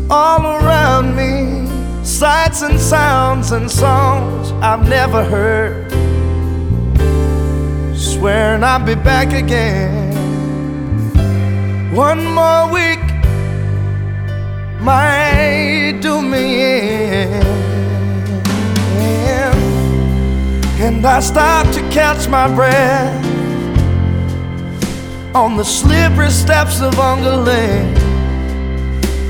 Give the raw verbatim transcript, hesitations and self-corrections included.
all around me, sights and sounds and songs I've never heard, swearing I'll be back again. One more week might do me in, and I stop to catch my breath on the slippery steps of Unga Lane.